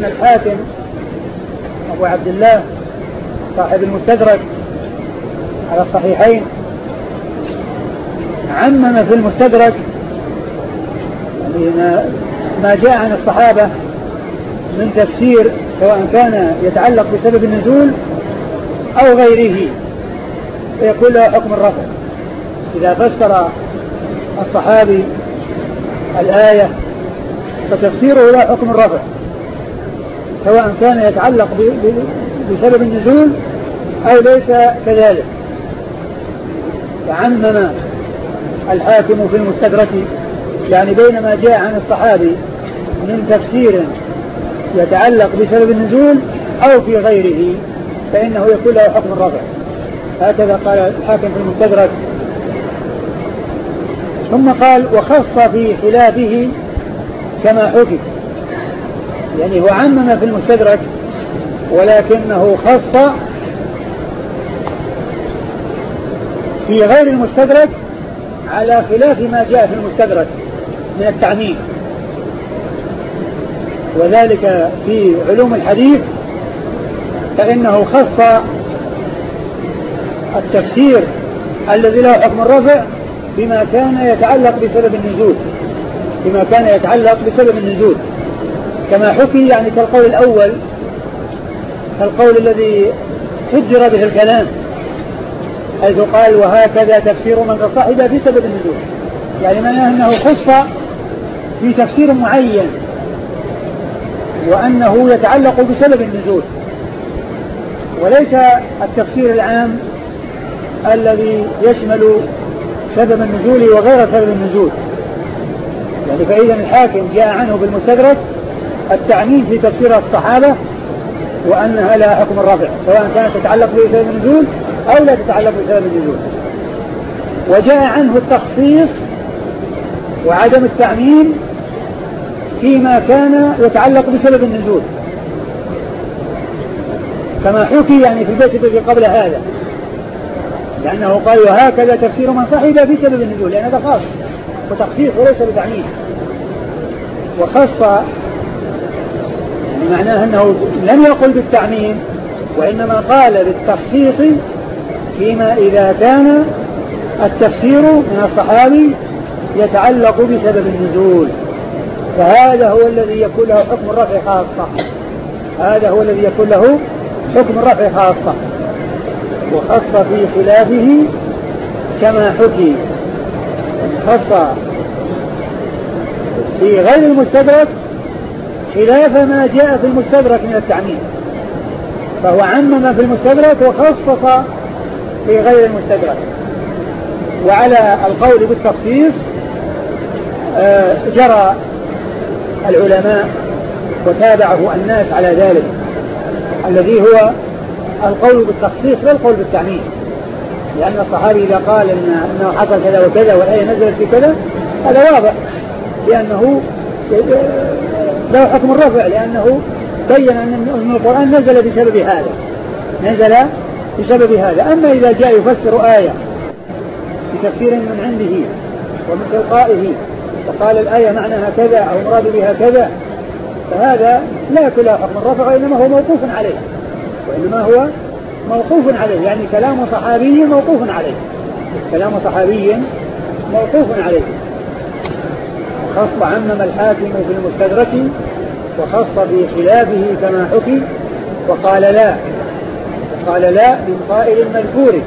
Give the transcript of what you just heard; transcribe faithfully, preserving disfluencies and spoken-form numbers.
أن الحاكم أبو عبد الله صاحب المستدرك على الصحيحين عمم في المستدرك ما جاء عن الصحابة من تفسير سواء كان يتعلق بسبب النزول أو غيره فيكون له حكم الرفع. إذا فسر الصحابي الآية فتفسيره له حكم الرفع سواء كان يتعلق بسبب النزول أو ليس كذلك. فعمم الحاكم في المستدرك يعني بينما جاء عن الصحابي من تفسير يتعلق بسبب النزول أو في غيره فإنه يكون له حكم الرفع. هكذا قال الحاكم في المستدرك. ثم قال وخص في خلافه كما حكي، يعني هو عمم في المستدرك ولكنه خص في غير المستدرك على خلاف ما جاء في المستدرك من التعميم. وذلك في علوم الحديث فإنه خص التفسير الذي له حكم الرفع بما كان يتعلق بسبب النزول بما كان يتعلق بسبب النزول كما حكي، يعني كالقول الأول كالقول الذي سجر به الكلام حيث قال وهكذا تفسير من صحب بسبب النزول، يعني معناه أنه خص في تفسير معين وأنه يتعلق بسبب النزول وليس التفسير العام الذي يشمل سبب النزول وغير سبب النزول. يعني فإذا الحاكم جاء عنه بالمستدرك التعميم في تفسير الصحابة وأنها لا حكم الرفع سواء كانت تتعلق بسبب النزول أو لا تتعلق بسبب النزول. وجاء عنه التخصيص وعدم التعميم فيما كان يتعلق بسبب النزول كما حكي يعني في البيت الذي قبل هذا، لأنه قال وهكذا تفسير من صحب بسبب النزول، لأن هذا خاص وتخصيص وليس بتعميم. وخص يعني معناه أنه لم يقل بالتعميم وإنما قال بالتخصيص فيما إذا كان التفسير من الصحابي يتعلق بسبب النزول، فهذا هو الذي يكون له حكم الرفع خاصة هذا هو الذي يكون له حكم الرفع خاصة. وخص في خلافه كما حكي، خص في غير المستدرك خلاف ما جاء في المستدرك من التعميم، فهو عمم في المستدرك وخصص في غير المستدرك. وعلى القول بالتخصيص جرى العلماء وتابعه الناس على ذلك الذي هو القول بالتخصيص والقول بالتعميم، لأن الصحابي إذا قال إن أنه حصل كذا وكذا والآية نزلت في كذا هذا واضح لأنه له حكم الرفع، لأنه بين أن القرآن نزل بسبب هذا نزل بسبب هذا. أما إذا جاء يفسر آية بتفسير من عنده ومن تلقائه وقال الآية معناها كذا أو مراد بها كذا فهذا لا يكون له حكم الرفع وإنما هو موقوف عليه وإنما هو موقوف عليه يعني كلام صحابي موقوف عليه كلام صحابي موقوف عليه. خص عمم الحاكم في المستدرك وخص بخلافه كما حكي وقال لا وقال لا من قائل مذكور